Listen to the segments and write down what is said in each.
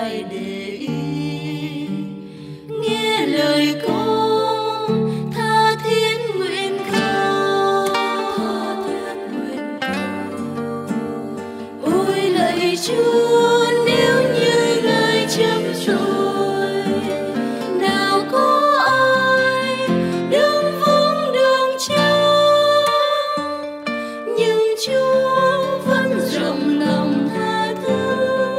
lại để ý nghe lời con tha thiết nguyện cầu. Ôi lạy Chúa, nếu như Ngài chấm rồi, nào có ai đứng vững đường trăng, nhưng Chúa vẫn rộng lòng tha thứ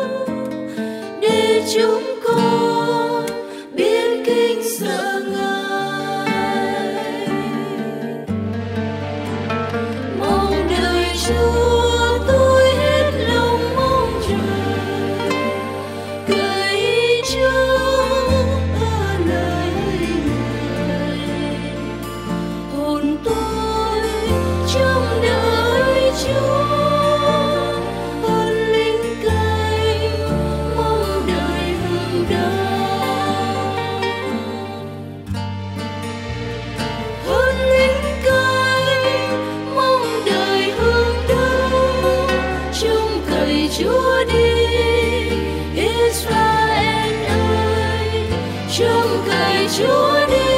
để chúng con biết kính sợ Ngài. Mong đợi Chúa, tôi hết lòng mong chờ, cậy Chúa ở lời người. Hồn tôi trông đợi Chúa, hồn linh canh mong đời hừng đông. Hồn linh canh mong đời hừng đông, trông cậy Chúa đi Israel ơi, trông cậy Chúa đi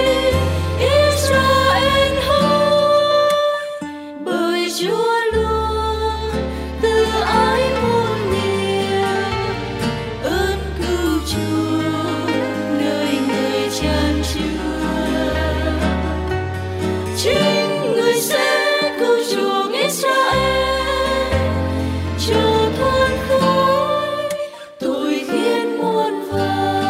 Israel hỡi, bởi Chúa luôn từ ái muôn niềm, ơn cứu chuộc nơi người chan chứa. Chính người sẽ cứu chuộc Israel, cho thoát khỏi tội khiến muôn vàn.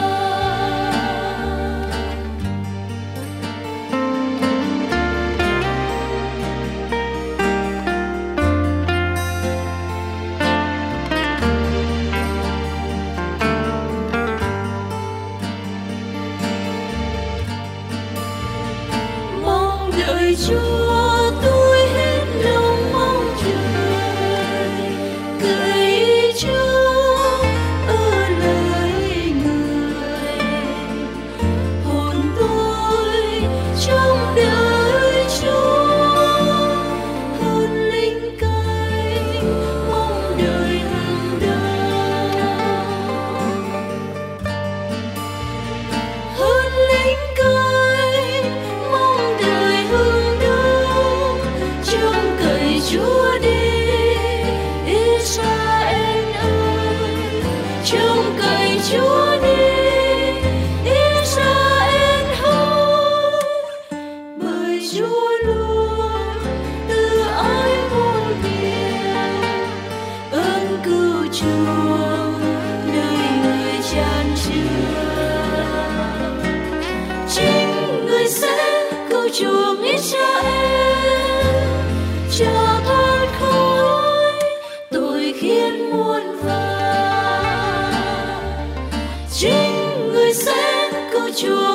Mong đợi Chúa, tôi hết lòng mong chờ, cậy Chúa ở lời người. Hồn tôi trông đợi Chúa, hồn linh canh mong đời hằng đông. Hồn linh canh mong đời hằng đông, trông cậy Chúa đi Israel ơi, trông cậy Chúa đi Israel hỡi, bởi Chúa luôn từ ái muôn niềm, ơn cứu chuộc nơi người chan chứa. Chính người sẽ cứu chuộc Israel, cho thoát khỏi tội khiến muôn vàn. Chính người sẽ cứu chuộc